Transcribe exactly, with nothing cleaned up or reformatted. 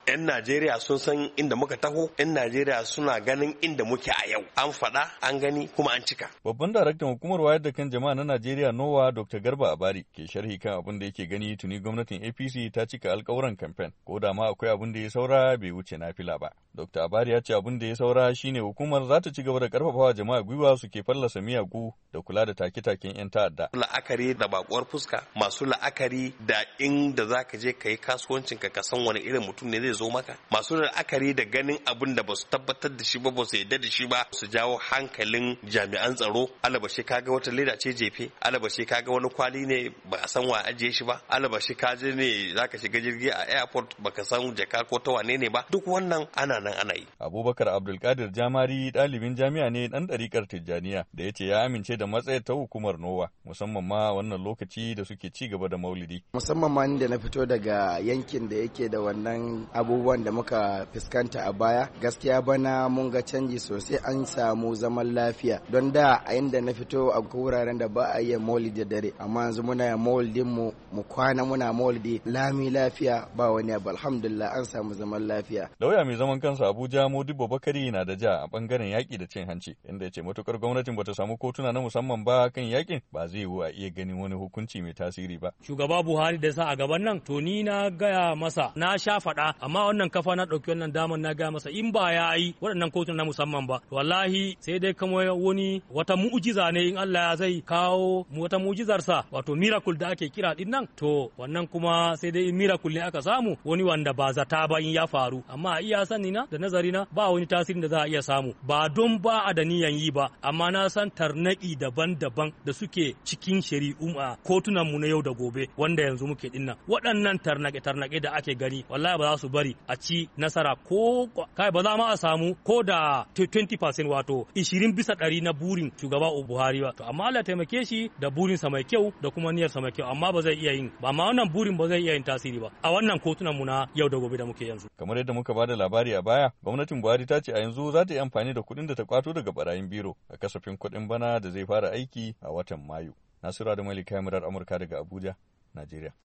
'Yan Najeriya sun san inda muka taho, 'yan Najeriya suna ganin inda muke a yau. An faɗa, an gani kuma an cika. Babban daraktan hukumar wayar da kan jama'a na Najeriya Nowa Doctor Garba Abari ke sharhi kan abin da yake gani tuni gwamnatin A P C ta cika alkawuran kamfen, ko da ma akwai abin da ya saura bai wuce nafila ba. Doctor Abari ya ce abin da ya saura shine hukumar za ta ci gaba da karfafawa jama'a gwiwa su ke fallasa miyagu da kula da take-taken 'yan ta'adda. La'akari da bakuwar fuska, masu la'akari da inda za ka je ka yi kasuwancin ka san wani irin mutum ne zai zo maka, masu la'akari da ganin abin da ba su tabbatar da shi ba ba su yarda da shi ba su jawo hankalin jami'an tsaro. Alabashi kaga wata leda ce jefe, alabashi kaga wani kwali ne ba a san wa ajiye shi ba, alabashi ka je ne zaka shiga jirgi a airport baka san jaka ko ta wane ne ba. Duk wannan ana nan ana yi. Abubakar Abdulkadir Jamari ɗalibin jami'a ne ɗan ɗarikar Tijjaniya da ya ce ya amince da matsayar ta hukumar Nowa, musamman ma wannan lokaci da suke ci gaba da maulidi. Musamman ma da na fito daga yankin da yake da wannan abubuwan da muka fuskanta a baya, gaskiya bana mun ga canji sosai, an samu zaman lafiya. Don da a inda na fito a wuraren da ba a yi maulidi da dare, amma yanzu muna maulidin mu mu kwana muna maulidi lami lafiya ba wani abu, alhamdulillah an samu zaman lafiya. Lauya mai zaman kansa Abuja Modibo Bakari na da ja a bangaren yaki da cin hanci, inda ya ce matukar gwamnatin bata samu kotuna na musamman ba kan yakin ba zai yiwu a iya ganin wani hukunci mai tasiri ba. Shugaba Buhari da sa a gaban nan to ni na gaya masa na sha faɗa, amma wannan kafa na ɗauki wannan damar na gaya masa in ba ya yi waɗannan kotuna na musamman ba wallahi sai dai kama wani wata mu'jiza ne in Allah ya zai kawo wata mu'jizarsa wato miracle da ake kira din nan, to wannan kuma sai dai miracle ne aka samu wani wanda ba zata ba in ya faru, amma a iya sani na da nazari na ba wani tasirin da za a iya samu, ba don ba a da niyan yi ba, amma na san tarnaki daban-daban da suke cikin shari'u a kotunan mu na yau da gobe wanda yanzu muke dinnan. Waɗannan tarnake tarnake da ake gani wallahi ba za su bari a ci nasara ko kai ba za ma a samu ko da twenty percent wato ishirin bisa ɗari na burin shugaba Buhari ba. To amma Allah taimake shi da burin sa mai kyau da kuma niyyar sa mai kyau, amma ba zai iya yin ba, amma wannan burin ba zai iya yin tasiri ba a wannan kotunan mu na yau da gobe da muke yanzu. Kamar yadda muka bada labari a baya, gwamnatin Buhari ta ce a yanzu za ta yi amfani da kuɗin da ta kwato daga barayin biro a kasafin kuɗin bana da zai fara aiki a watan Mayu. Nasiru da Malika Murar Amurka daga Abuja, Najeriya.